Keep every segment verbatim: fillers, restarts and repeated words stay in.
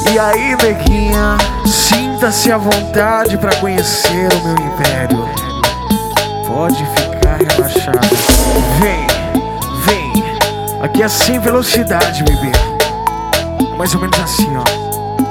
E aí, neguinha, sinta-se à vontade pra conhecer o meu império. Pode ficar relaxada. Vem, vem. Aqui é sem velocidade, bebê. Mais ou menos assim, ó.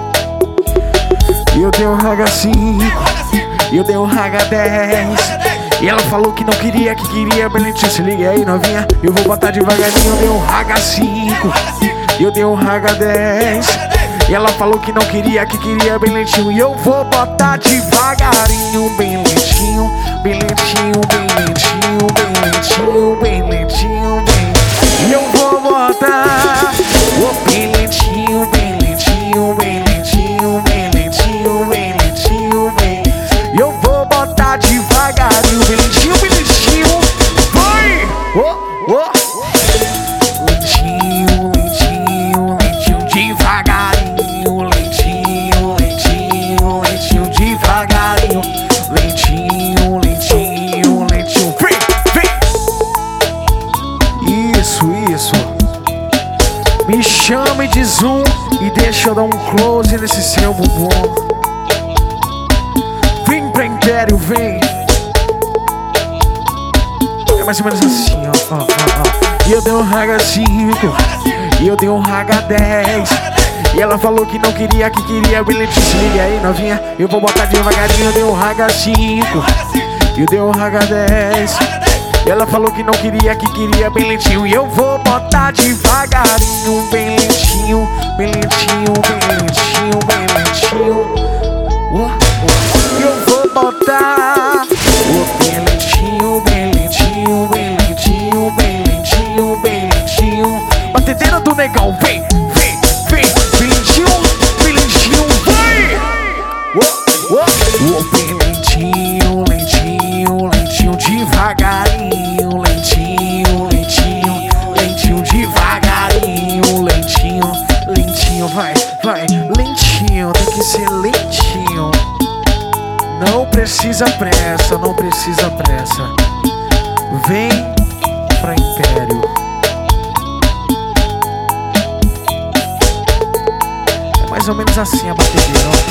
Eu dei um raga cinco, eu dei um raga dez. E ela falou que não queria, que queria Belentinho. Se liga aí, novinha, eu vou botar devagarinho. Eu dei um raga cinco, eu dei um raga dez. E ela falou que não queria, que queria bem lentinho. E eu vou botar devagarinho, bem lentinho, bem lentinho, bem lentinho, bem lentinho, bem lentinho, bem. E eu vou botar oh, bem lentinho, bem lentinho, bem lentinho, bem lentinho, bem lentinho, bem. E eu vou botar devagarinho, bem lentinho, bem lentinho. Vai! Oh, oh. Lentinho, lentinho, lentinho, devagarinho. Lentinho, lentinho, lentinho, devagarinho. Lentinho, lentinho, lentinho. Vem, vem. Isso, isso. Me chame de zoom e deixa eu dar um close nesse seu bumbum. Vem pra Império, vem. É mais ou menos assim, ó, ó, ó, ó. E eu dei um raga cinco, e eu dei um raga dez. E ela falou que não queria, que queria bem lentinho. Se liga aí, novinha, eu vou botar devagarinho. Eu dei um raga cinco, e eu dei um raga dez. E ela falou que não queria, que queria bem lentinho. E eu vou botar devagarinho, bem lentinho, bem lentinho, bem lentinho, bem lentinho. Oh, oh. E eu vou botar oh, bem lentinho, bem lentinho, bem lentinho, bem lentinho, bem lentinho. Batedeira do negão, vem, vem, vem, bem lentinho, bem lentinho, vai! Oh, oh. Oh, bem lentinho, lentinho, lentinho, devagarinho, lentinho, lentinho, lentinho, devagarinho, lentinho, lentinho, vai, vai, lentinho, tem que ser lentinho. Não precisa pressa, não precisa pressa. Vem pra Império. É mais ou menos assim a bateria, ó.